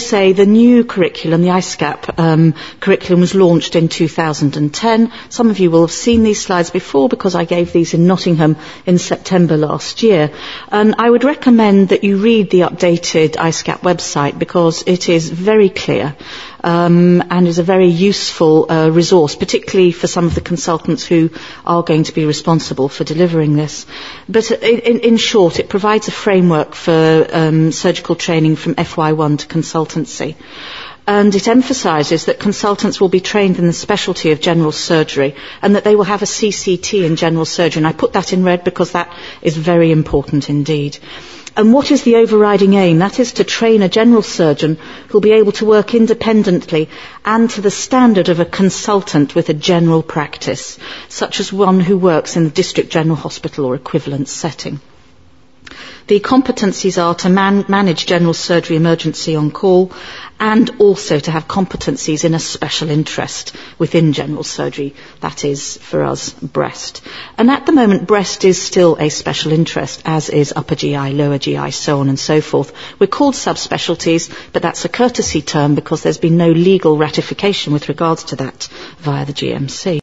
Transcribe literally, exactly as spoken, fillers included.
say the new curriculum, the I S C A P um, curriculum, was launched in two thousand ten. Some of you will have seen these slides before because I gave these in Nottingham in September last year. And I would recommend that you read the updated I S C A P website because it is very clear um, and is a very useful uh, resource, particularly for some of the consultants who are going to be responsible for delivering this. But in, in short, it provides a framework for um, surgical training from F Y one to consultancy. And it emphasises that consultants will be trained in the specialty of general surgery and that they will have a C C T in general surgery. And I put that in red because that is very important indeed. And what is the overriding aim? That is to train a general surgeon who will be able to work independently and to the standard of a consultant with a general practice, such as one who works in the district general hospital or equivalent setting. The competencies are to man- manage general surgery emergency on call and also to have competencies in a special interest within general surgery, that is, for us, breast. And at the moment, breast is still a special interest, as is upper G I, lower G I, so on and so forth. We're called subspecialties, but that's a courtesy term because there's been no legal ratification with regards to that via the G M C.